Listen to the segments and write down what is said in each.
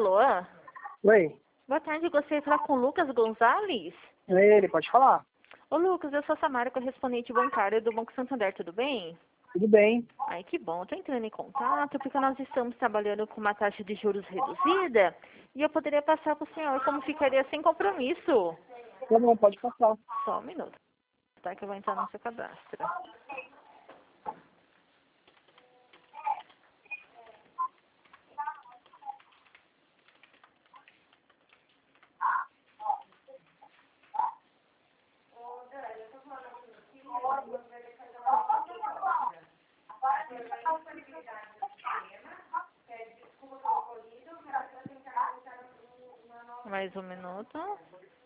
Alô? Oi, Boa tarde, gostaria de falar com o Lucas Gonzalez. é ele, pode falar. Ô Lucas, eu sou a Samara, correspondente bancária do Banco Santander, tudo bem? Tudo bem? Ai, que bom, estou entrando em contato porque nós estamos trabalhando com uma taxa de juros reduzida e eu poderia passar para o senhor como ficaria sem compromisso. Tá bom, pode passar. Só um minuto, tá? Que eu vou entrar no seu cadastro. Mais um minuto.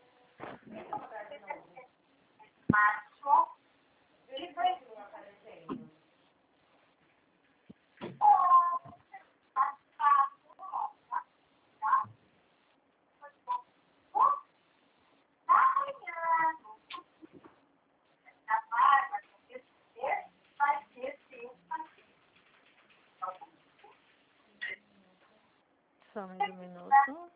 Só mais um minuto.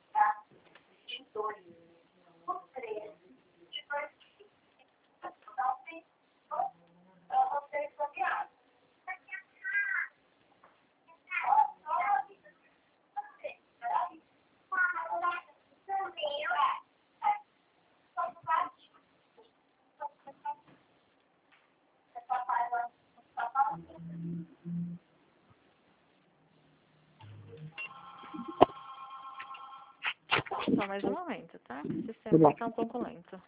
Só mais um momento, tá? Que o Tá sistema bom. está um pouco lento.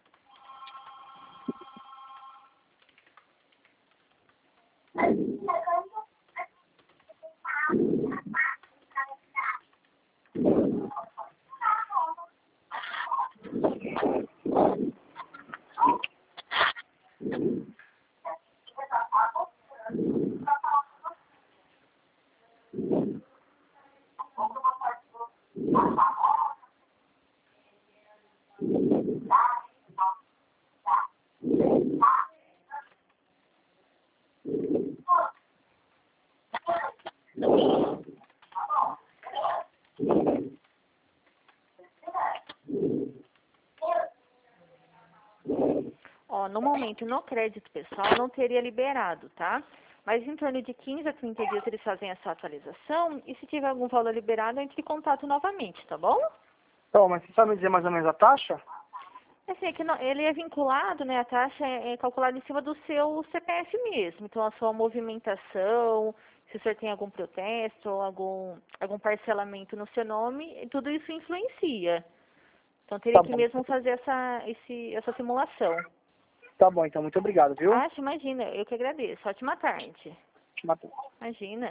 Ó, no momento, no crédito pessoal, não teria liberado, tá? Mas em torno de 15 a 30 dias eles fazem essa atualização e se tiver algum valor liberado, entre em contato novamente, tá bom? Então, mas você sabe me dizer mais ou menos a taxa? Assim, é que ele é vinculado, né? A taxa é calculada em cima do seu CPF mesmo. Então, a sua movimentação, se o senhor tem algum protesto ou algum parcelamento no seu nome, tudo isso influencia. Então, teria Tá que bom. mesmo fazer essa simulação. Tá bom, então, muito obrigado, viu? Acho, imagina, eu que agradeço. Ótima tarde. Te matou. Imagina.